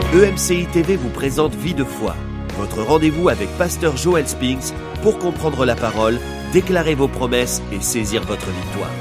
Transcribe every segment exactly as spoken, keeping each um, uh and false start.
E M C I T V vous présente Vie de foi, votre rendez-vous avec Pasteur Joel Spinks pour comprendre la parole, déclarer vos promesses et saisir votre victoire.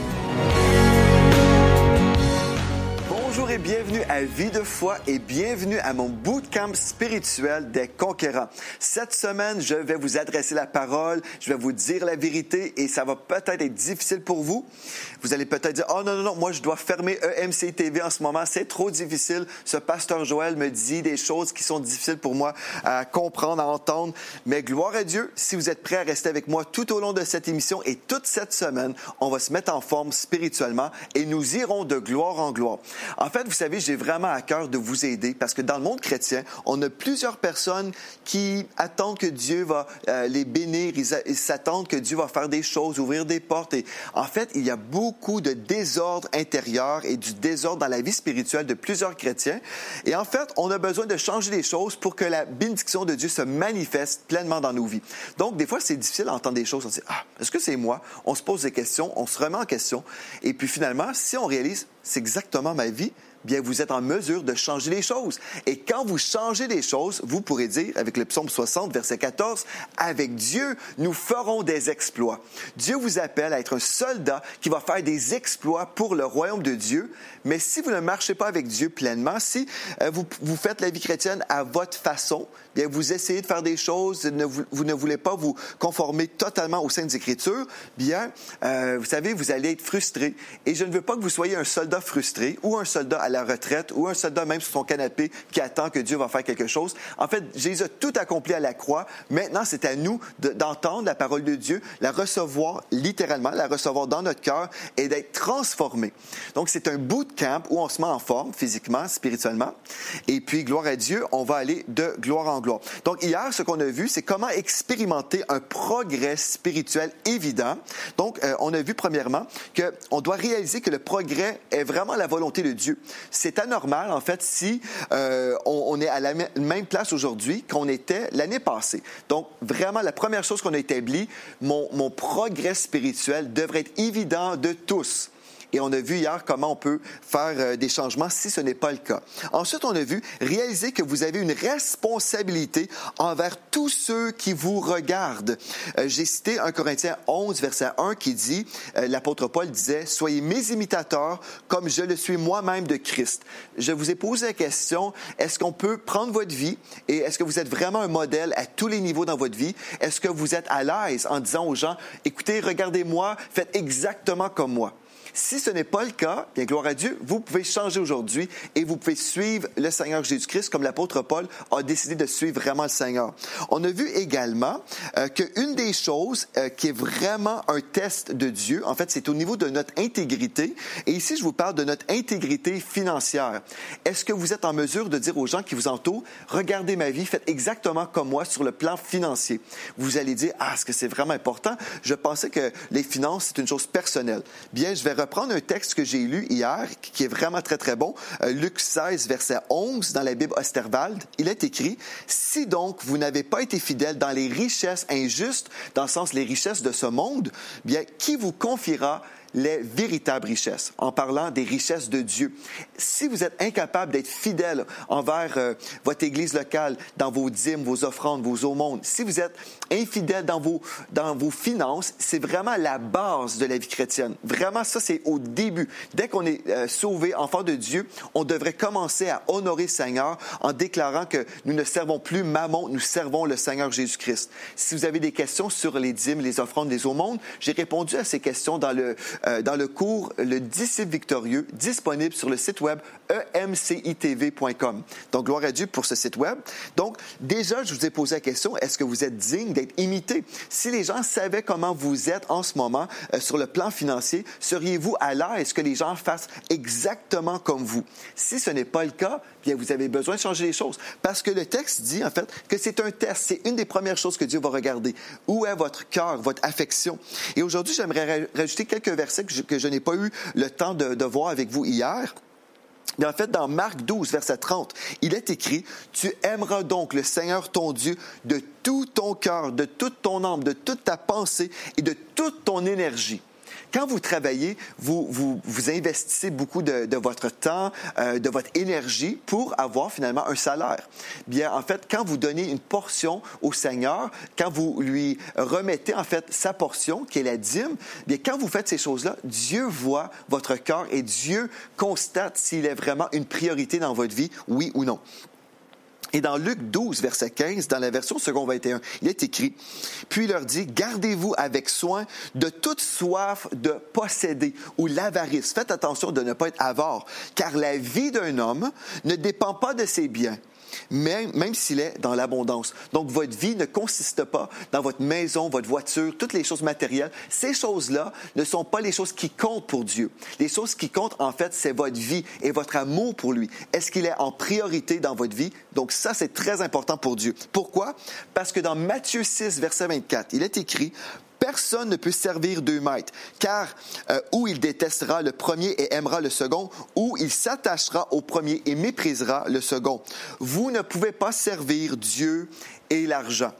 Bonjour et bienvenue à Vie de foi et bienvenue à mon bootcamp spirituel des conquérants. Cette semaine, je vais vous adresser la parole, je vais vous dire la vérité et ça va peut-être être difficile pour vous. Vous allez peut-être dire « Oh non, non, non, moi je dois fermer E M C I T V en ce moment, c'est trop difficile. Ce pasteur Joel me dit des choses qui sont difficiles pour moi à comprendre, à entendre. » Mais gloire à Dieu, si vous êtes prêts à rester avec moi tout au long de cette émission et toute cette semaine, on va se mettre en forme spirituellement et nous irons de gloire en gloire. En fait, vous savez, j'ai vraiment à cœur de vous aider parce que dans le monde chrétien, on a plusieurs personnes qui attendent que Dieu va euh, les bénir, ils, ils s'attendent que Dieu va faire des choses, ouvrir des portes. Et en fait, il y a beaucoup de désordre intérieur et du désordre dans la vie spirituelle de plusieurs chrétiens. Et en fait, on a besoin de changer les choses pour que la bénédiction de Dieu se manifeste pleinement dans nos vies. Donc, des fois, c'est difficile d'entendre des choses. On se dit, ah, est-ce que c'est moi? On se pose des questions, on se remet en question. Et puis finalement, si on réalise, c'est exactement ma vie, bien, vous êtes en mesure de changer les choses. Et quand vous changez les choses, vous pourrez dire, avec le psaume soixante, verset quatorze, « Avec Dieu, nous ferons des exploits. » Dieu vous appelle à être un soldat qui va faire des exploits pour le royaume de Dieu. Mais si vous ne marchez pas avec Dieu pleinement, si euh, vous, vous faites la vie chrétienne à votre façon, bien, vous essayez de faire des choses, ne, vous, vous ne voulez pas vous conformer totalement aux Saintes Écritures, bien, euh, vous savez, vous allez être frustré. Et je ne veux pas que vous soyez un soldat frustré ou un soldat à la retraite ou un soldat même sur son canapé qui attend que Dieu va faire quelque chose. En fait, Jésus a tout accompli à la croix. Maintenant, c'est à nous de, d'entendre la parole de Dieu, la recevoir littéralement, la recevoir dans notre cœur et d'être transformé. Donc, c'est un bootcamp où on se met en forme physiquement, spirituellement. Et puis, gloire à Dieu, on va aller de gloire en gloire. Donc, hier, ce qu'on a vu, c'est comment expérimenter un progrès spirituel évident. Donc, euh, on a vu premièrement qu'on doit réaliser que le progrès est vraiment la volonté de Dieu. C'est anormal, en fait, si euh, on, on est à la même place aujourd'hui qu'on était l'année passée. Donc, vraiment, la première chose qu'on a établie, mon, mon progrès spirituel devrait être évident de tous. Et on a vu hier comment on peut faire euh, des changements si ce n'est pas le cas. Ensuite, on a vu réaliser que vous avez une responsabilité envers tous ceux qui vous regardent. Euh, j'ai cité un Corinthiens onze, verset un, qui dit, euh, l'apôtre Paul disait, « Soyez mes imitateurs comme je le suis moi-même de Christ. » Je vous ai posé la question, est-ce qu'on peut prendre votre vie et est-ce que vous êtes vraiment un modèle à tous les niveaux dans votre vie? Est-ce que vous êtes à l'aise en disant aux gens, « Écoutez, regardez-moi, faites exactement comme moi. » Si ce n'est pas le cas, bien, gloire à Dieu, vous pouvez changer aujourd'hui et vous pouvez suivre le Seigneur Jésus-Christ comme l'apôtre Paul a décidé de suivre vraiment le Seigneur. On a vu également euh, qu'une des choses euh, qui est vraiment un test de Dieu, en fait, c'est au niveau de notre intégrité. Et ici, je vous parle de notre intégrité financière. Est-ce que vous êtes en mesure de dire aux gens qui vous entourent, regardez ma vie, faites exactement comme moi sur le plan financier? Vous allez dire, ah, est-ce que c'est vraiment important? Je pensais que les finances, c'est une chose personnelle. Bien, je vais reprendre un texte que j'ai lu hier, qui est vraiment très, très bon. Euh, Luc seize, verset onze, dans la Bible Osterwald. Il est écrit, « Si donc vous n'avez pas été fidèles dans les richesses injustes, dans le sens les richesses de ce monde, bien, qui vous confiera les véritables richesses, en parlant des richesses de Dieu. Si vous êtes incapable d'être fidèle envers euh, votre Église locale, dans vos dîmes, vos offrandes, vos aumônes, si vous êtes infidèle dans vos, dans vos finances, c'est vraiment la base de la vie chrétienne. Vraiment, ça, c'est au début. Dès qu'on est euh, sauvé, enfant de Dieu, on devrait commencer à honorer le Seigneur en déclarant que nous ne servons plus Mammon, nous servons le Seigneur Jésus-Christ. Si vous avez des questions sur les dîmes, les offrandes, les aumônes, j'ai répondu à ces questions dans le Euh, dans le cours Le Disciple victorieux, disponible sur le site web e m c i t v point com. Donc, gloire à Dieu pour ce site web. Donc, déjà, je vous ai posé la question, est-ce que vous êtes digne d'être imité? Si les gens savaient comment vous êtes en ce moment euh, sur le plan financier, seriez-vous à l'aise que les gens fassent exactement comme vous? Si ce n'est pas le cas, bien, vous avez besoin de changer les choses. Parce que le texte dit, en fait, que c'est un test. C'est une des premières choses que Dieu va regarder. Où est votre cœur, votre affection? Et aujourd'hui, j'aimerais rajouter quelques versets que je, que je n'ai pas eu le temps de, de voir avec vous hier. Mais en fait, dans Marc douze, verset trente, il est écrit « Tu aimeras donc le Seigneur ton Dieu de tout ton cœur, de toute ton âme, de toute ta pensée et de toute ton énergie. » Quand vous travaillez, vous, vous, vous investissez beaucoup de, de votre temps, euh, de votre énergie pour avoir finalement un salaire. Bien, en fait, quand vous donnez une portion au Seigneur, quand vous lui remettez en fait sa portion, qui est la dîme, bien, quand vous faites ces choses-là, Dieu voit votre cœur et Dieu constate s'il est vraiment une priorité dans votre vie, oui ou non. Et dans Luc douze, verset quinze, dans la version second vingt et un, il est écrit, « Puis il leur dit, gardez-vous avec soin de toute soif de posséder ou l'avarice. Faites attention de ne pas être avare, car la vie d'un homme ne dépend pas de ses biens. » Même, même s'il est dans l'abondance. Donc, votre vie ne consiste pas dans votre maison, votre voiture, toutes les choses matérielles. Ces choses-là ne sont pas les choses qui comptent pour Dieu. Les choses qui comptent, en fait, c'est votre vie et votre amour pour lui. Est-ce qu'il est en priorité dans votre vie? Donc, ça, c'est très important pour Dieu. Pourquoi? Parce que dans Matthieu six, verset vingt-quatre, il est écrit, personne ne peut servir deux maîtres, car euh, ou il détestera le premier et aimera le second, ou il s'attachera au premier et méprisera le second. Vous ne pouvez pas servir Dieu et l'argent.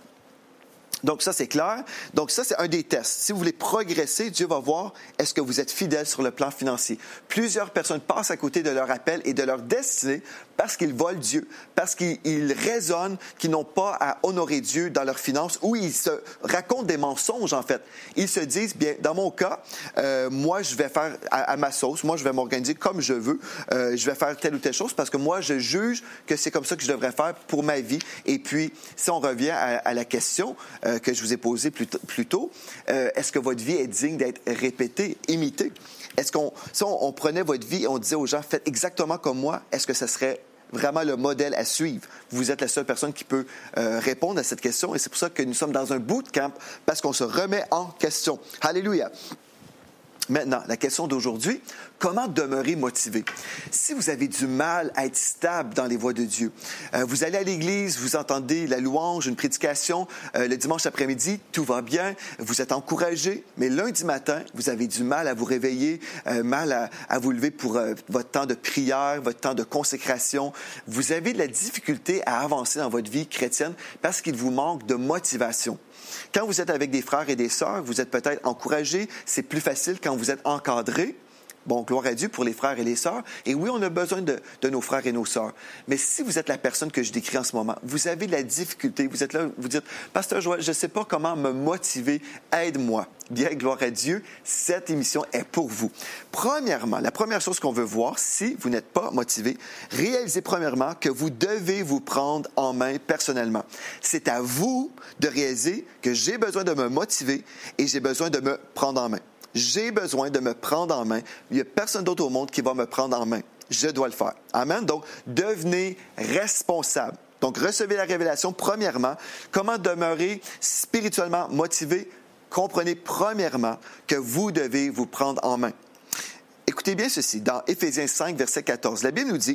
Donc ça, c'est clair. Donc ça, c'est un des tests. Si vous voulez progresser, Dieu va voir est-ce que vous êtes fidèle sur le plan financier. Plusieurs personnes passent à côté de leur appel et de leur destinée parce qu'ils volent Dieu, parce qu'ils raisonnent qu'ils n'ont pas à honorer Dieu dans leurs finances ou ils se racontent des mensonges, en fait. Ils se disent, bien, dans mon cas, euh, moi, je vais faire à, à ma sauce, moi, je vais m'organiser comme je veux, euh, je vais faire telle ou telle chose parce que moi, je juge que c'est comme ça que je devrais faire pour ma vie. Et puis, si on revient à, à la question euh, que je vous ai posée plus, t- plus tôt, euh, est-ce que votre vie est digne d'être répétée, imitée? Est-ce qu'on, si on, on prenait votre vie et on disait aux gens, faites exactement comme moi, est-ce que ce serait vraiment le modèle à suivre? Vous êtes la seule personne qui peut euh, répondre à cette question et c'est pour ça que nous sommes dans un bootcamp parce qu'on se remet en question. Alléluia! Maintenant, la question d'aujourd'hui, comment demeurer motivé? Si vous avez du mal à être stable dans les voies de Dieu, euh, vous allez à l'église, vous entendez la louange, une prédication, euh, le dimanche après-midi, tout va bien, vous êtes encouragé, mais lundi matin, vous avez du mal à vous réveiller, euh, mal à, à vous lever pour euh, votre temps de prière, votre temps de consécration. Vous avez de la difficulté à avancer dans votre vie chrétienne parce qu'il vous manque de motivation. Quand vous êtes avec des frères et des sœurs, vous êtes peut-être encouragés, c'est plus facile quand vous êtes encadrés. Bon, gloire à Dieu pour les frères et les sœurs. Et oui, on a besoin de, de nos frères et nos sœurs. Mais si vous êtes la personne que je décris en ce moment, vous avez de la difficulté, vous êtes là, vous dites, « Pasteur Joël, je ne sais pas comment me motiver, aide-moi. » Bien, gloire à Dieu, cette émission est pour vous. Premièrement, la première chose qu'on veut voir, si vous n'êtes pas motivé, réalisez premièrement que vous devez vous prendre en main personnellement. C'est à vous de réaliser que j'ai besoin de me motiver et j'ai besoin de me prendre en main. J'ai besoin de me prendre en main. Il n'y a personne d'autre au monde qui va me prendre en main. Je dois le faire. Amen. Donc, devenez responsable. Donc, recevez la révélation, premièrement. Comment demeurer spirituellement motivé? Comprenez, premièrement, que vous devez vous prendre en main. Écoutez bien ceci. Dans Éphésiens cinq, verset quatorze, la Bible nous dit,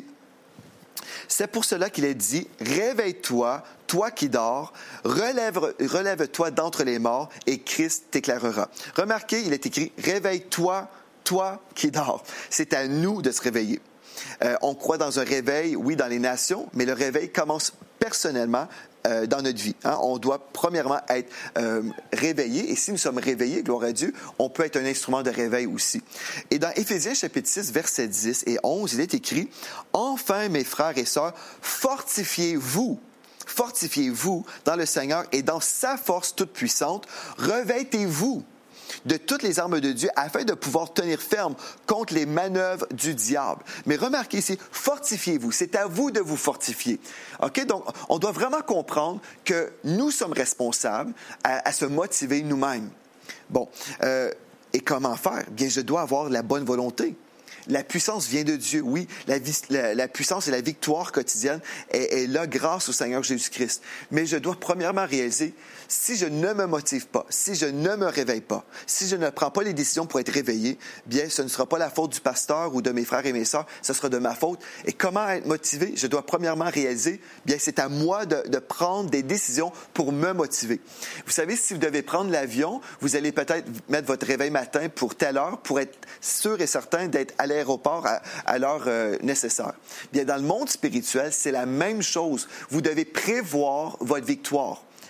« C'est pour cela qu'il est dit, « Réveille-toi, toi qui dors, relève, relève-toi d'entre les morts, et Christ t'éclairera. » Remarquez, il est écrit, « Réveille-toi, toi qui dors. » C'est à nous de se réveiller. Euh, on croit dans un réveil, oui, dans les nations, mais le réveil commence personnellement euh, dans notre vie. Hein? On doit premièrement être euh, réveillé, et si nous sommes réveillés, gloire à Dieu, on peut être un instrument de réveil aussi. Et dans Éphésiens chapitre six, versets dix et onze, il est écrit, « Enfin, mes frères et sœurs, fortifiez-vous. Fortifiez-vous dans le Seigneur et dans sa force toute puissante. Revêtez-vous de toutes les armes de Dieu afin de pouvoir tenir ferme contre les manœuvres du diable. » Mais remarquez ici, fortifiez-vous. C'est à vous de vous fortifier. OK? Donc, on doit vraiment comprendre que nous sommes responsables à, à se motiver nous-mêmes. Bon, euh, et comment faire? Bien, je dois avoir la bonne volonté. La puissance vient de Dieu, oui. La, la, la puissance et la victoire quotidienne est, est là grâce au Seigneur Jésus-Christ. Mais je dois premièrement réaliser, si je ne me motive pas, si je ne me réveille pas, si je ne prends pas les décisions pour être réveillé, bien, ce ne sera pas la faute du pasteur ou de mes frères et mes sœurs, ce sera de ma faute. Et comment être motivé? Je dois premièrement réaliser, bien, c'est à moi de, de prendre des décisions pour me motiver. Vous savez, si vous devez prendre l'avion, vous allez peut-être mettre votre réveil matin pour telle heure, pour être sûr et certain d'être à l'aéroport à, à l'heure euh, nécessaire. Bien, dans le monde spirituel, c'est la même chose. Vous devez prévoir votre victoire.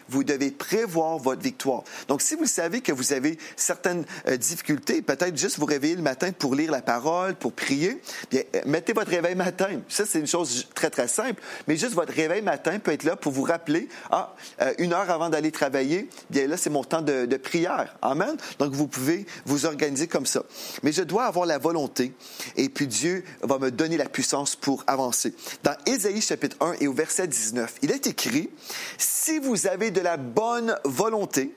vous devez prévoir votre victoire. Donc, si vous savez que vous avez certaines euh, difficultés, peut-être juste vous réveiller le matin pour lire la parole, pour prier, bien, euh, mettez votre réveil matin. Ça, c'est une chose très, très simple, mais juste votre réveil matin peut être là pour vous rappeler, ah, euh, une heure avant d'aller travailler, bien là, c'est mon temps de, de prière. Amen? Donc, vous pouvez vous organiser comme ça. Mais je dois avoir la volonté et puis Dieu va me donner la puissance pour avancer. Dans Ésaïe chapitre un et au verset dix-neuf, il est écrit, « Si vous avez de la bonne volonté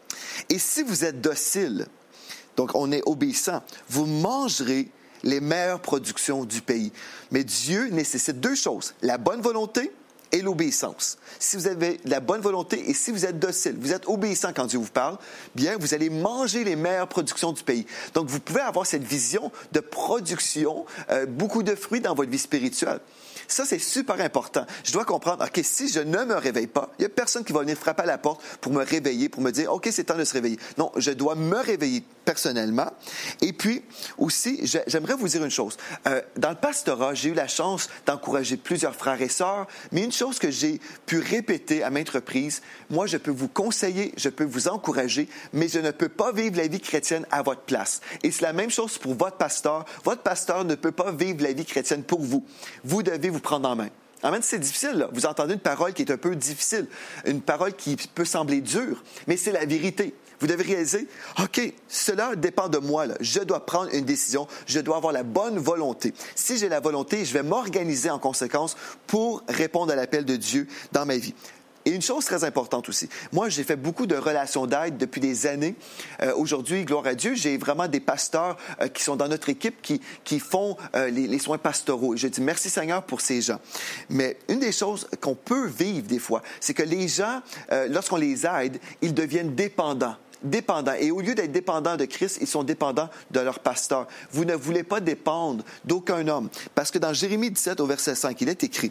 et si vous êtes docile, donc on est obéissant, vous mangerez les meilleures productions du pays. » Mais Dieu nécessite deux choses, la bonne volonté et l'obéissance. Si vous avez la bonne volonté et si vous êtes docile, vous êtes obéissant quand Dieu vous parle, bien, vous allez manger les meilleures productions du pays. Donc, vous pouvez avoir cette vision de production, euh, beaucoup de fruits dans votre vie spirituelle. Ça, c'est super important. Je dois comprendre, OK, si je ne me réveille pas, il n'y a personne qui va venir frapper à la porte pour me réveiller, pour me dire, OK, c'est temps de se réveiller. Non, je dois me réveiller personnellement. Et puis, aussi, j'aimerais vous dire une chose. Euh, dans le pastorat, j'ai eu la chance d'encourager plusieurs frères et sœurs, mais une chose que j'ai pu répéter à maintes reprises, moi, je peux vous conseiller, je peux vous encourager, mais je ne peux pas vivre la vie chrétienne à votre place. Et c'est la même chose pour votre pasteur. Votre pasteur ne peut pas vivre la vie chrétienne pour vous. Vous devez vous prendre en main. Amen, c'est difficile, là. Vous entendez une parole qui est un peu difficile, une parole qui peut sembler dure, mais c'est la vérité. Vous devez réaliser, OK, cela dépend de moi, là. Je dois prendre une décision, je dois avoir la bonne volonté. Si j'ai la volonté, je vais m'organiser en conséquence pour répondre à l'appel de Dieu dans ma vie. Et une chose très importante aussi, moi, j'ai fait beaucoup de relations d'aide depuis des années. Euh, aujourd'hui, gloire à Dieu, j'ai vraiment des pasteurs euh, qui sont dans notre équipe qui, qui font euh, les, les soins pastoraux. Et je dis merci Seigneur pour ces gens. Mais une des choses qu'on peut vivre des fois, c'est que les gens, euh, lorsqu'on les aide, ils deviennent dépendants. Dépendants. Et au lieu d'être dépendants de Christ, ils sont dépendants de leur pasteur. Vous ne voulez pas dépendre d'aucun homme. Parce que dans Jérémie dix-sept, au verset cinq, il est écrit,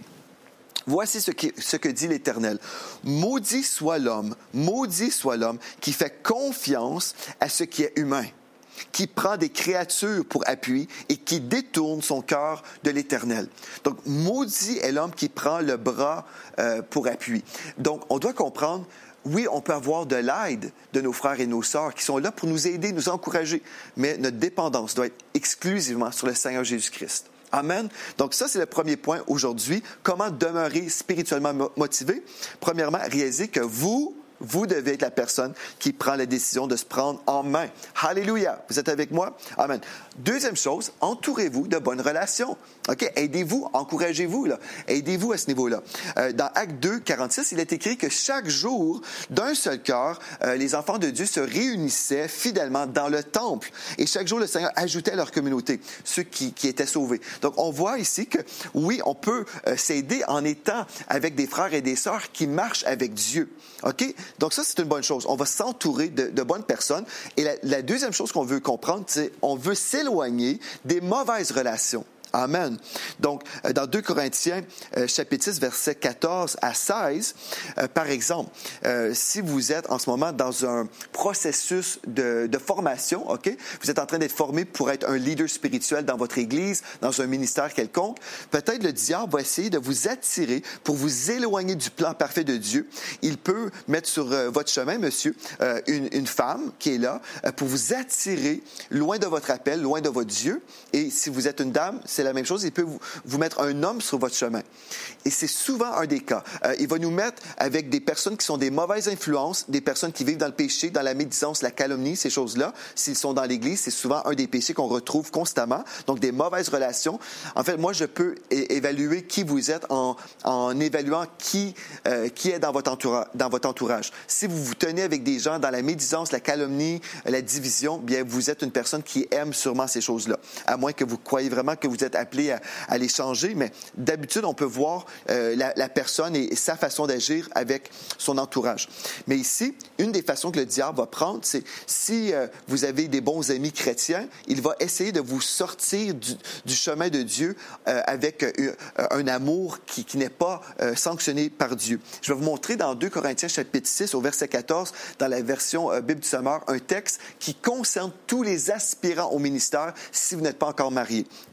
« Voici ce, qui, ce que dit l'Éternel. Maudit soit l'homme, maudit soit l'homme qui fait confiance à ce qui est humain, qui prend des créatures pour appui et qui détourne son cœur de l'Éternel. » Donc, maudit est l'homme qui prend le bras euh, pour appui. Donc, on doit comprendre, oui, on peut avoir de l'aide de nos frères et nos sœurs qui sont là pour nous aider, nous encourager, mais notre dépendance doit être exclusivement sur le Seigneur Jésus-Christ. Amen. Donc ça, c'est le premier point aujourd'hui. Comment demeurer spirituellement motivé? Premièrement, réaliser que vous, vous devez être la personne qui prend la décision de se prendre en main. Alléluia. Vous êtes avec moi? Amen. Deuxième chose, entourez-vous de bonnes relations. OK? Aidez-vous, encouragez-vous, là. Aidez-vous à ce niveau-là. Euh, dans Actes deux, quarante-six, il est écrit que chaque jour, d'un seul cœur, euh, les enfants de Dieu se réunissaient fidèlement dans le temple. Et chaque jour, le Seigneur ajoutait à leur communauté ceux qui, qui étaient sauvés. Donc, on voit ici que, oui, on peut euh, s'aider en étant avec des frères et des sœurs qui marchent avec Dieu. OK? Donc ça, c'est une bonne chose. On va s'entourer de, de bonnes personnes. Et la, la deuxième chose qu'on veut comprendre, c'est on veut s'éloigner des mauvaises relations. Amen. Donc, dans deux Corinthiens, euh, chapitre six, versets quatorze à seize, euh, par exemple, euh, si vous êtes en ce moment dans un processus de, de formation, OK? Vous êtes en train d'être formé pour être un leader spirituel dans votre église, dans un ministère quelconque, peut-être le diable va essayer de vous attirer pour vous éloigner du plan parfait de Dieu. Il peut mettre sur euh, votre chemin, monsieur, euh, une, une femme qui est là euh, pour vous attirer loin de votre appel, loin de votre Dieu. Et si vous êtes une dame, c'est la même chose, il peut vous, vous mettre un homme sur votre chemin. Et c'est souvent un des cas. Euh, il va nous mettre avec des personnes qui sont des mauvaises influences, des personnes qui vivent dans le péché, dans la médisance, la calomnie, ces choses-là. S'ils sont dans l'Église, c'est souvent un des péchés qu'on retrouve constamment. Donc, des mauvaises relations. En fait, moi, je peux é- évaluer qui vous êtes en, en évaluant qui, euh, qui est dans votre, entoura- dans votre entourage. Si vous vous tenez avec des gens dans la médisance, la calomnie, la division, bien, vous êtes une personne qui aime sûrement ces choses-là. À moins que vous croyez vraiment que vous êtes appelé à, à les changer, mais d'habitude, on peut voir euh, la, la personne et, et sa façon d'agir avec son entourage. Mais ici, une des façons que le diable va prendre, c'est si euh, vous avez des bons amis chrétiens, il va essayer de vous sortir du, du chemin de Dieu euh, avec euh, un amour qui, qui n'est pas euh, sanctionné par Dieu. Je vais vous montrer dans deux Corinthiens chapitre six, au verset quatorze, dans la version euh, Bible du Sommeur, un texte qui concerne tous les aspirants au ministère si vous n'êtes pas encore marié. Écoutez bien ce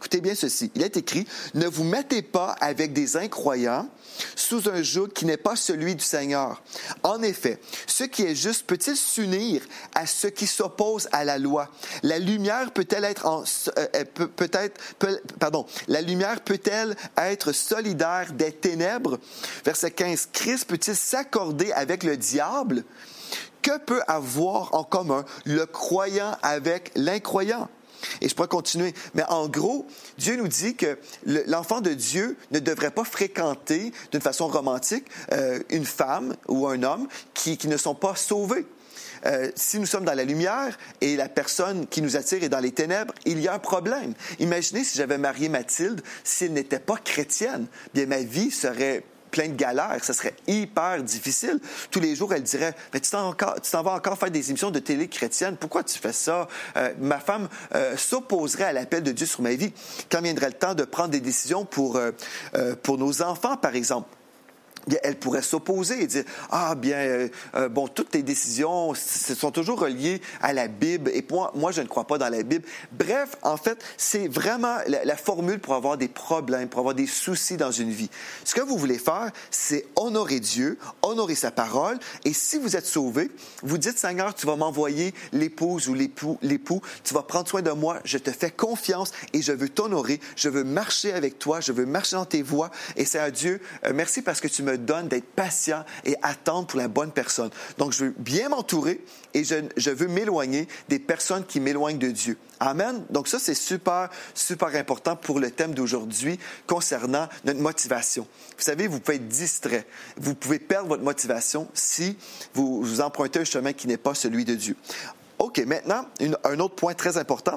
ceci. Il est écrit, « Ne vous mettez pas avec des incroyants sous un joug qui n'est pas celui du Seigneur. En effet, ce qui est juste peut-il s'unir à ce qui s'oppose à la loi? La lumière peut-elle être en, euh, peut, peut-être, peut, pardon, la lumière peut-elle être solidaire des ténèbres? » Verset quinze, « Christ peut-il s'accorder avec le diable? Que peut avoir en commun le croyant avec l'incroyant? » Et je pourrais continuer. Mais en gros, Dieu nous dit que le, l'enfant de Dieu ne devrait pas fréquenter d'une façon romantique euh, une femme ou un homme qui, qui ne sont pas sauvés. Euh, si nous sommes dans la lumière et la personne qui nous attire est dans les ténèbres, il y a un problème. Imaginez si j'avais marié Mathilde, si elle n'était pas chrétienne, bien ma vie serait plein de galères, ça serait hyper difficile. Tous les jours, elle dirait, mais tu t'en, encore, tu t'en vas encore faire des émissions de télé chrétienne, pourquoi tu fais ça? Euh, ma femme euh, s'opposerait à l'appel de Dieu sur ma vie. Quand viendrait le temps de prendre des décisions pour, euh, euh, pour nos enfants, par exemple, bien, elle pourrait s'opposer et dire « Ah, bien, euh, euh, bon, toutes tes décisions sont toujours reliées à la Bible et moi, moi, je ne crois pas dans la Bible. » Bref, en fait, c'est vraiment la, la formule pour avoir des problèmes, pour avoir des soucis dans une vie. Ce que vous voulez faire, c'est honorer Dieu, honorer sa parole et si vous êtes sauvé, vous dites « Seigneur, tu vas m'envoyer l'épouse ou l'époux, l'époux, tu vas prendre soin de moi, je te fais confiance et je veux t'honorer, je veux marcher avec toi, je veux marcher dans tes voies. » Et c'est à Dieu, euh, merci parce que tu me donne d'être patient et attendre pour la bonne personne. Donc, je veux bien m'entourer et je, je veux m'éloigner des personnes qui m'éloignent de Dieu. Amen. Donc, ça, c'est super, super important pour le thème d'aujourd'hui concernant notre motivation. Vous savez, vous pouvez être distrait. Vous pouvez perdre votre motivation si vous, vous empruntez un chemin qui n'est pas celui de Dieu. OK, maintenant, une, un autre point très important.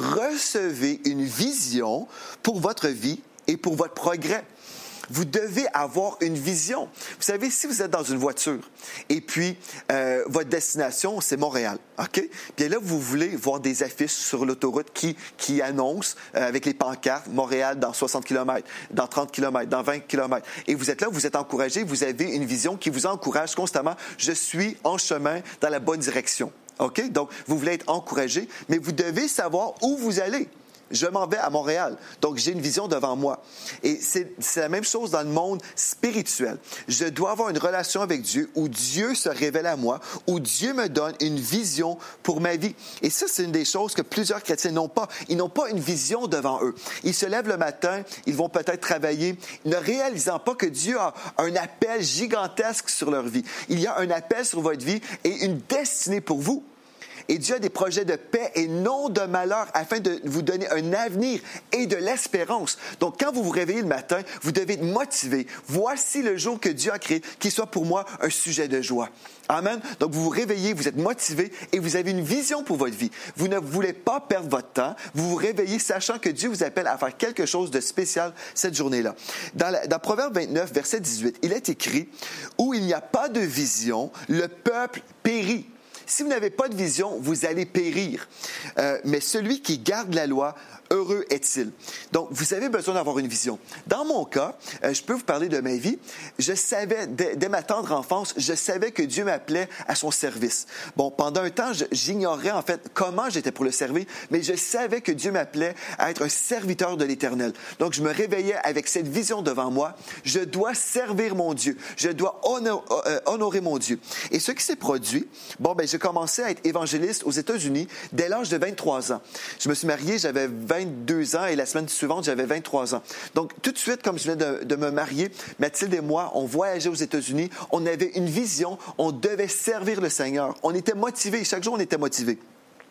Recevez une vision pour votre vie et pour votre progrès. Vous devez avoir une vision. Vous savez, si vous êtes dans une voiture et puis euh, votre destination, c'est Montréal, OK? Bien là, vous voulez voir des affiches sur l'autoroute qui, qui annoncent euh, avec les pancartes Montréal dans soixante kilomètres, dans trente kilomètres, dans vingt kilomètres. Et vous êtes là, vous êtes encouragé, vous avez une vision qui vous encourage constamment. Je suis en chemin dans la bonne direction, OK? Donc, vous voulez être encouragé, mais vous devez savoir où vous allez. Je m'en vais à Montréal, donc j'ai une vision devant moi. Et c'est, c'est la même chose dans le monde spirituel. Je dois avoir une relation avec Dieu où Dieu se révèle à moi, où Dieu me donne une vision pour ma vie. Et ça, c'est une des choses que plusieurs chrétiens n'ont pas. Ils n'ont pas une vision devant eux. Ils se lèvent le matin, ils vont peut-être travailler, ne réalisant pas que Dieu a un appel gigantesque sur leur vie. Il y a un appel sur votre vie et une destinée pour vous. Et Dieu a des projets de paix et non de malheur afin de vous donner un avenir et de l'espérance. Donc, quand vous vous réveillez le matin, vous devez être motivé. Voici le jour que Dieu a créé, qui soit pour moi un sujet de joie. Amen. Donc, vous vous réveillez, vous êtes motivé et vous avez une vision pour votre vie. Vous ne voulez pas perdre votre temps. Vous vous réveillez sachant que Dieu vous appelle à faire quelque chose de spécial cette journée-là. Dans, la, dans Proverbe vingt-neuf, verset dix-huit, il est écrit « Où il n'y a pas de vision, le peuple périt. » Si vous n'avez pas de vision, vous allez périr. Euh, mais celui qui garde la loi, heureux est-il. Donc, vous avez besoin d'avoir une vision. Dans mon cas, euh, je peux vous parler de ma vie. Je savais, dès, dès ma tendre enfance, je savais que Dieu m'appelait à son service. Bon, pendant un temps, je, j'ignorais en fait comment j'étais pour le servir, mais je savais que Dieu m'appelait à être un serviteur de l'Éternel. Donc, je me réveillais avec cette vision devant moi. Je dois servir mon Dieu. Je dois honor, euh, honorer mon Dieu. Et ce qui s'est produit, bon, ben, j'ai commencé à être évangéliste aux États-Unis dès l'âge de vingt-trois ans. Je me suis marié, j'avais vingt-deux ans et la semaine suivante, j'avais vingt-trois ans. Donc, tout de suite, comme je venais de, de me marier, Mathilde et moi, on voyageait aux États-Unis, on avait une vision, on devait servir le Seigneur. On était motivés, chaque jour, on était motivés.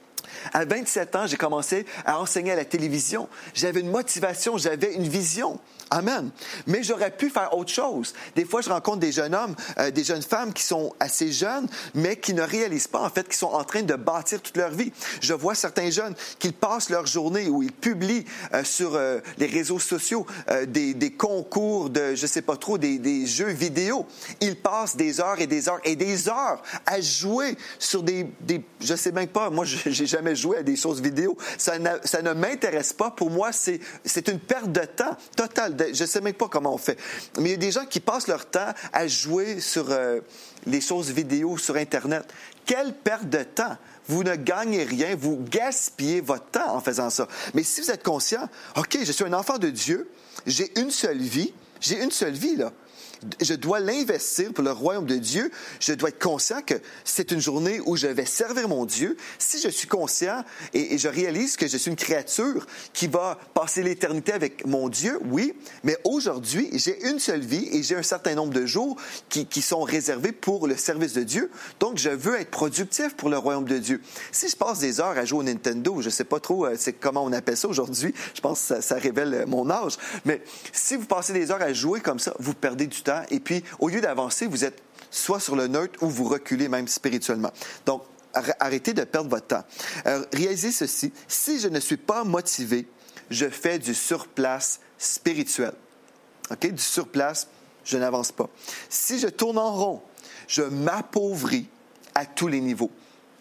À vingt-sept ans, j'ai commencé à enseigner à la télévision. J'avais une motivation, j'avais une vision. Amen. Mais j'aurais pu faire autre chose. Des fois, je rencontre des jeunes hommes, euh, des jeunes femmes qui sont assez jeunes, mais qui ne réalisent pas, en fait, qu'ils sont en train de bâtir toute leur vie. Je vois certains jeunes qui passent leur journée où ils publient euh, sur euh, les réseaux sociaux euh, des, des concours de, je sais pas trop, des, des jeux vidéo. Ils passent des heures et des heures et des heures à jouer sur des, des je sais même pas, moi, j'ai jamais jamais joué à des choses vidéo. Ça ne, ça ne m'intéresse pas. Pour moi, c'est, c'est une perte de temps totale. Je ne sais même pas comment on fait. Mais il y a des gens qui passent leur temps à jouer sur euh, les choses vidéo sur Internet. Quelle perte de temps! Vous ne gagnez rien, vous gaspillez votre temps en faisant ça. Mais si vous êtes conscient, OK, je suis un enfant de Dieu, j'ai une seule vie, j'ai une seule vie, là. Je dois l'investir pour le royaume de Dieu. Je dois être conscient que c'est une journée où je vais servir mon Dieu. Si je suis conscient et, et je réalise que je suis une créature qui va passer l'éternité avec mon Dieu, oui, mais aujourd'hui, j'ai une seule vie et j'ai un certain nombre de jours qui, qui sont réservés pour le service de Dieu. Donc, je veux être productif pour le royaume de Dieu. Si je passe des heures à jouer au Nintendo, je ne sais pas trop euh, c'est comment on appelle ça aujourd'hui, je pense que ça, ça révèle mon âge, mais si vous passez des heures à jouer comme ça, vous perdez du temps. Et puis, au lieu d'avancer, vous êtes soit sur le neutre ou vous reculez même spirituellement. Donc, arrêtez de perdre votre temps. Euh, réalisez ceci. Si je ne suis pas motivé, je fais du surplace spirituel. OK? Du surplace, je n'avance pas. Si je tourne en rond, je m'appauvris à tous les niveaux.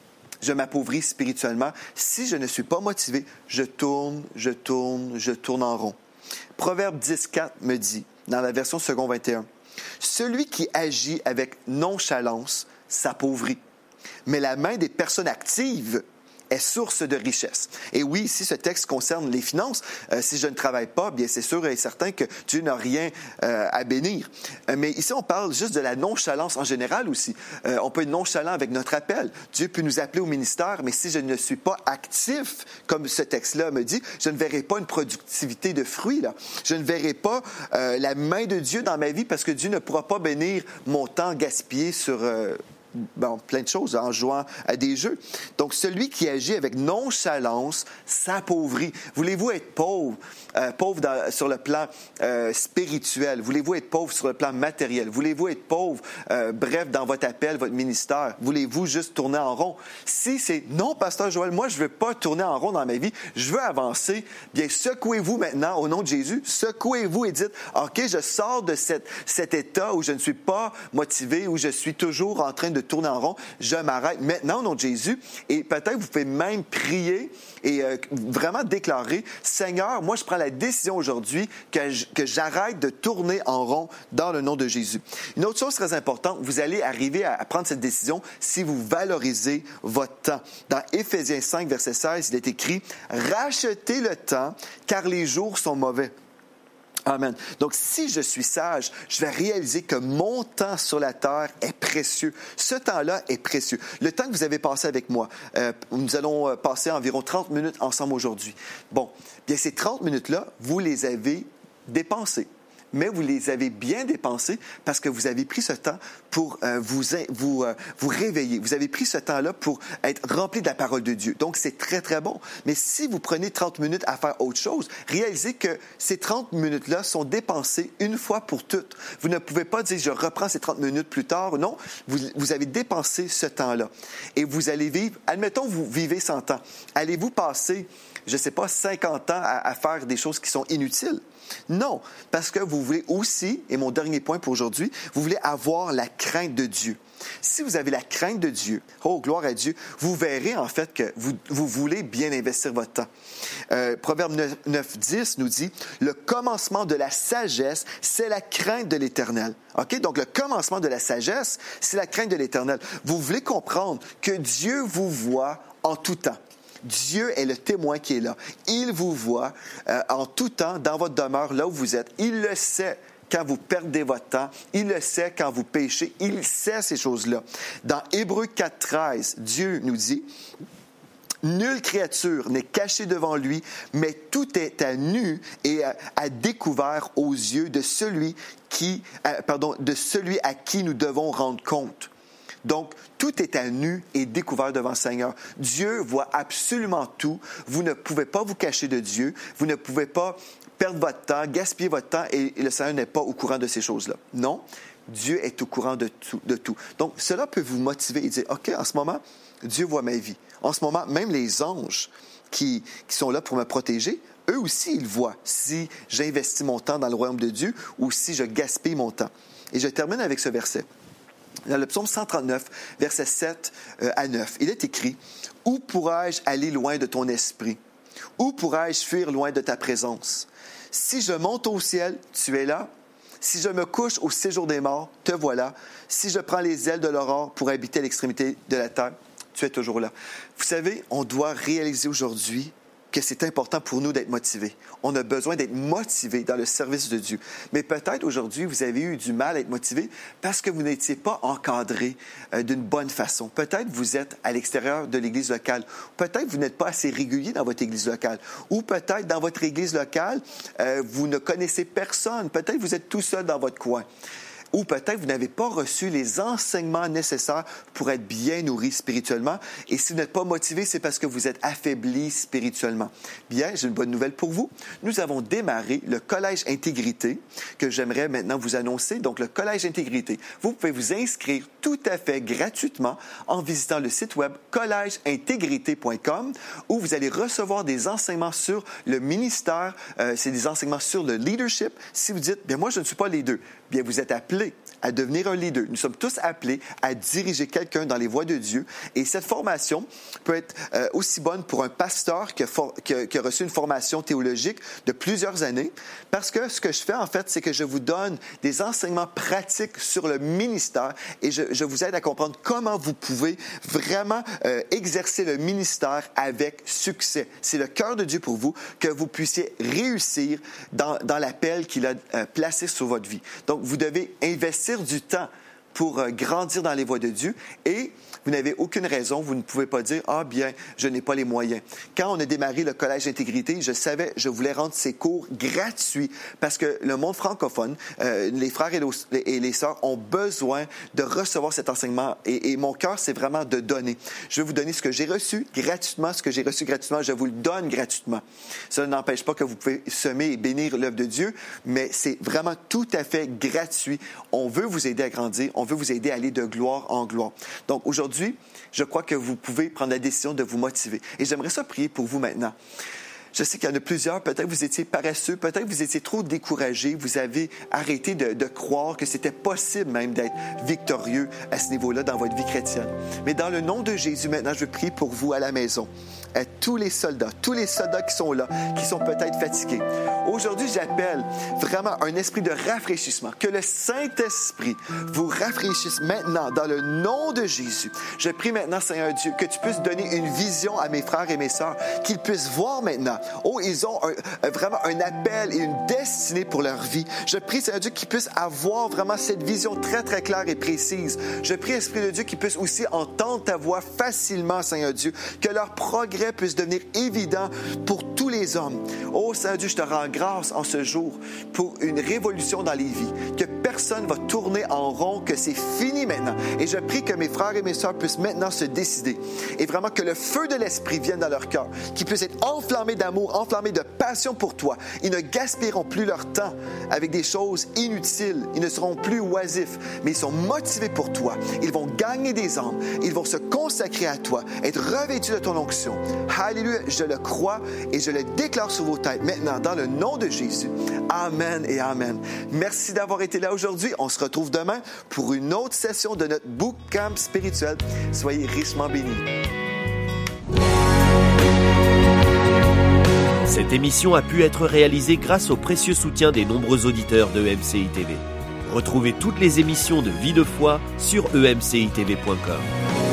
Je m'appauvris spirituellement. Si je ne suis pas motivé, je tourne, je tourne, je tourne en rond. Proverbe dix quatre me dit, dans la version second vingt et un, « Celui qui agit avec nonchalance s'appauvrit, mais la main des personnes actives est source de richesse. » Et oui, ici, ce texte concerne les finances. Euh, si je ne travaille pas, bien c'est sûr et certain que Dieu n'a rien euh, à bénir. Euh, mais ici, on parle juste de la nonchalance en général aussi. Euh, on peut être nonchalant avec notre appel. Dieu peut nous appeler au ministère, mais si je ne suis pas actif, comme ce texte-là me dit, je ne verrai pas une productivité de fruits, là. Je ne verrai pas euh, la main de Dieu dans ma vie parce que Dieu ne pourra pas bénir mon temps gaspillé sur... Euh, Bon, plein de choses en jouant à des jeux. Donc, celui qui agit avec nonchalance s'appauvrit. Voulez-vous être pauvre, euh, pauvre dans, sur le plan euh, spirituel? Voulez-vous être pauvre sur le plan matériel? Voulez-vous être pauvre, euh, bref, dans votre appel, votre ministère? Voulez-vous juste tourner en rond? Si c'est non, pasteur Joël, moi, je ne veux pas tourner en rond dans ma vie, je veux avancer, bien, secouez-vous maintenant au nom de Jésus. Secouez-vous et dites, OK, je sors de cette, cet état où je ne suis pas motivé, où je suis toujours en train de tourner en rond, je m'arrête maintenant au nom de Jésus. Et peut-être vous pouvez même prier et euh, vraiment déclarer, Seigneur, moi je prends la décision aujourd'hui que, je, que j'arrête de tourner en rond dans le nom de Jésus. Une autre chose très importante, vous allez arriver à, à prendre cette décision si vous valorisez votre temps. Dans Éphésiens cinq, verset seize, il est écrit, rachetez le temps car les jours sont mauvais. Amen. Donc, si je suis sage, je vais réaliser que mon temps sur la terre est précieux. Ce temps-là est précieux. Le temps que vous avez passé avec moi, euh, nous allons passer environ trente minutes ensemble aujourd'hui. Bon, bien ces trente minutes-là, vous les avez dépensées. Mais vous les avez bien dépensés parce que vous avez pris ce temps pour euh, vous, vous, euh, vous réveiller. Vous avez pris ce temps-là pour être rempli de la parole de Dieu. Donc, c'est très, très bon. Mais si vous prenez trente minutes à faire autre chose, réalisez que ces trente minutes-là sont dépensées une fois pour toutes. Vous ne pouvez pas dire, je reprends ces trente minutes plus tard. Non, vous, vous avez dépensé ce temps-là. Et vous allez vivre, admettons, vous vivez cent ans. Allez-vous passer, je ne sais pas, cinquante ans à, à faire des choses qui sont inutiles? Non, parce que vous voulez aussi, et mon dernier point pour aujourd'hui, vous voulez avoir la crainte de Dieu. Si vous avez la crainte de Dieu, oh, gloire à Dieu, vous verrez en fait que vous, vous voulez bien investir votre temps. Euh, Proverbe neuf dix nous dit, « Le commencement de la sagesse, c'est la crainte de l'Éternel. » OK? Donc, le commencement de la sagesse, c'est la crainte de l'Éternel. Vous voulez comprendre que Dieu vous voit en tout temps. Dieu est le témoin qui est là. Il vous voit euh, en tout temps dans votre demeure, là où vous êtes. Il le sait quand vous perdez votre temps. Il le sait quand vous péchez. Il sait ces choses-là. Dans Hébreux quatre treize, Dieu nous dit, « Nulle créature n'est cachée devant lui, mais tout est à nu et à, à découvert aux yeux de celui, qui, euh, pardon, de celui à qui nous devons rendre compte. » Donc, tout est à nu et découvert devant le Seigneur. Dieu voit absolument tout. Vous ne pouvez pas vous cacher de Dieu. Vous ne pouvez pas perdre votre temps, gaspiller votre temps et le Seigneur n'est pas au courant de ces choses-là. Non, Dieu est au courant de tout, de tout. Donc, cela peut vous motiver et dire, OK, en ce moment, Dieu voit ma vie. En ce moment, même les anges qui, qui sont là pour me protéger, eux aussi, ils voient si j'investis mon temps dans le royaume de Dieu ou si je gaspille mon temps. Et je termine avec ce verset. Dans le psaume cent trente-neuf, versets sept à neuf, il est écrit « Où pourrais-je aller loin de ton esprit? Où pourrais-je fuir loin de ta présence? Si je monte au ciel, tu es là. Si je me couche au séjour des morts, te voilà. Si je prends les ailes de l'aurore pour habiter à l'extrémité de la terre, tu es toujours là. » Vous savez, on doit réaliser aujourd'hui que c'est important pour nous d'être motivés. On a besoin d'être motivés dans le service de Dieu. Mais peut-être aujourd'hui, vous avez eu du mal à être motivé parce que vous n'étiez pas encadré euh, d'une bonne façon. Peut-être vous êtes à l'extérieur de l'église locale. Peut-être vous n'êtes pas assez régulier dans votre église locale. Ou peut-être dans votre église locale, euh, vous ne connaissez personne. Peut-être vous êtes tout seul dans votre coin. Ou peut-être vous n'avez pas reçu les enseignements nécessaires pour être bien nourri spirituellement. Et si vous n'êtes pas motivé, c'est parce que vous êtes affaibli spirituellement. Bien, j'ai une bonne nouvelle pour vous. Nous avons démarré le Collège Intégrité que j'aimerais maintenant vous annoncer. Donc, le Collège Intégrité. Vous pouvez vous inscrire tout à fait gratuitement en visitant le site web collège intégrité point com où vous allez recevoir des enseignements sur le ministère. Euh, c'est des enseignements sur le leadership. Si vous dites, bien moi, je ne suis pas les deux. Bien, vous êtes appelé à devenir un leader. Nous sommes tous appelés à diriger quelqu'un dans les voies de Dieu. Et cette formation peut être euh, aussi bonne pour un pasteur qui a, for- qui, a, qui a reçu une formation théologique de plusieurs années. Parce que ce que je fais, en fait, c'est que je vous donne des enseignements pratiques sur le ministère et je, je vous aide à comprendre comment vous pouvez vraiment euh, exercer le ministère avec succès. C'est le cœur de Dieu pour vous, que vous puissiez réussir dans, dans l'appel qu'il a euh, placé sur votre vie. Donc, vous devez investir du temps pour euh, grandir dans les voies de Dieu et vous n'avez aucune raison, vous ne pouvez pas dire « Ah bien, je n'ai pas les moyens ». Quand on a démarré le Collège Intégrité, je savais, je voulais rendre ces cours gratuits parce que le monde francophone, euh, les frères et, et les sœurs ont besoin de recevoir cet enseignement et, et mon cœur, c'est vraiment de donner. Je vais vous donner ce que j'ai reçu gratuitement, ce que j'ai reçu gratuitement, je vous le donne gratuitement. Cela n'empêche pas que vous pouvez semer et bénir l'œuvre de Dieu, mais c'est vraiment tout à fait gratuit. On veut vous aider à grandir, on veut vous aider à aller de gloire en gloire. Donc aujourd'hui, je crois que vous pouvez prendre la décision de vous motiver. Et j'aimerais ça prier pour vous maintenant. Je sais qu'il y en a plusieurs, peut-être vous étiez paresseux, peut-être vous étiez trop découragé, vous avez arrêté de, de croire que c'était possible même d'être victorieux à ce niveau-là dans votre vie chrétienne. Mais dans le nom de Jésus, maintenant, je veux prier pour vous à la maison, à tous les soldats, tous les soldats qui sont là, qui sont peut-être fatigués. Aujourd'hui, j'appelle vraiment un esprit de rafraîchissement, que le Saint-Esprit vous rafraîchisse maintenant dans le nom de Jésus. Je prie maintenant, Seigneur Dieu, que tu puisses donner une vision à mes frères et mes sœurs, qu'ils puissent voir maintenant. Oh, ils ont un, vraiment un appel et une destinée pour leur vie. Je prie, Seigneur Dieu, qu'ils puissent avoir vraiment cette vision très, très claire et précise. Je prie, Esprit de Dieu, qu'ils puissent aussi entendre ta voix facilement, Seigneur Dieu, que leur progrès puisse devenir évident pour tous les hommes. Oh, Seigneur Dieu, je te rends grâce en ce jour pour une révolution dans les vies, que personne ne va tourner en rond, que c'est fini maintenant. Et je prie que mes frères et mes sœurs puissent maintenant se décider et vraiment que le feu de l'Esprit vienne dans leur cœur, qu'ils puissent être enflammés d'amour, enflammés de passion pour toi. Ils ne gaspilleront plus leur temps avec des choses inutiles. Ils ne seront plus oisifs, mais ils sont motivés pour toi. Ils vont gagner des âmes. Ils vont se consacrer à toi, être revêtus de ton onction. Alléluia, je le crois et je le déclare sur vos têtes maintenant dans le nom de Jésus. Amen et amen. Merci d'avoir été là aujourd'hui. On se retrouve demain pour une autre session de notre bootcamp spirituel. Soyez richement bénis. Cette émission a pu être réalisée grâce au précieux soutien des nombreux auditeurs de E M C I T V. Retrouvez toutes les émissions de Vie de foi sur e m c i t v point com.